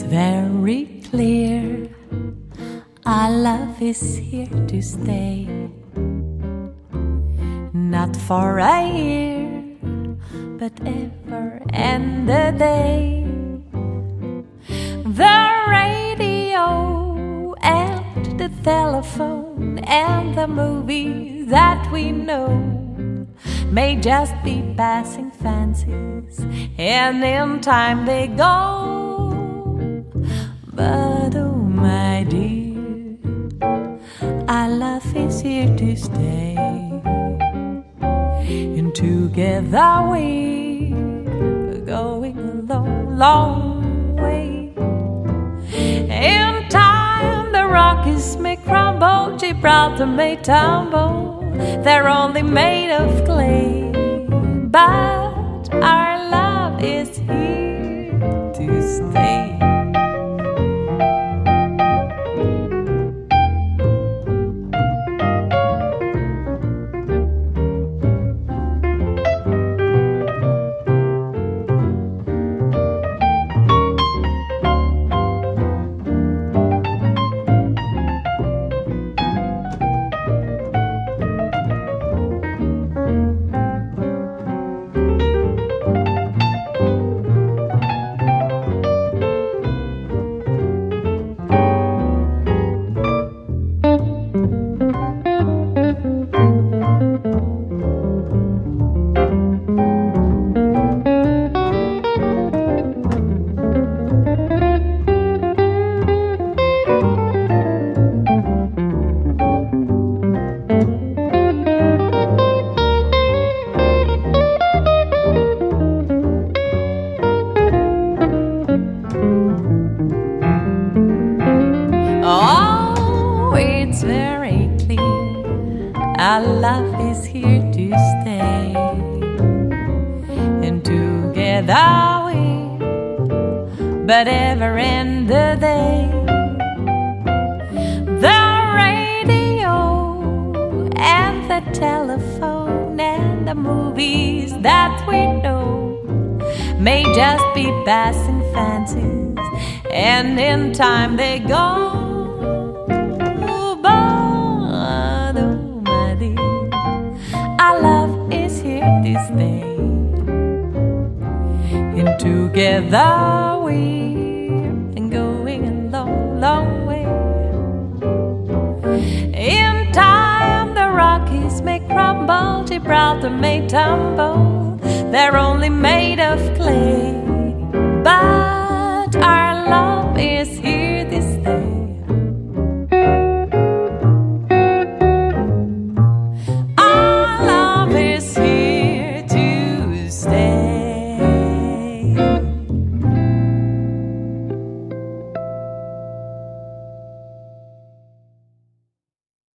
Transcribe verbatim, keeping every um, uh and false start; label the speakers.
Speaker 1: very clear, our love is here to stay. Not for a year, but ever and a day. The radio and the telephone and the movies that we know may just be passing fancies, and in time they go. But oh my dear, our love is here to stay, and together we're going a long, long way. In time the Rockies may crumble, Gibraltar may tumble, they're only made of clay, but our love is here to stay. It's very clear, our love is here to stay, and together we, but ever end the day. The radio and the telephone and the movies that we know may just be passing fancies, and in time they go. Stay. And together we're going a long, long way. In time the Rockies may crumble, Gibraltar may tumble, they're only made of clay, but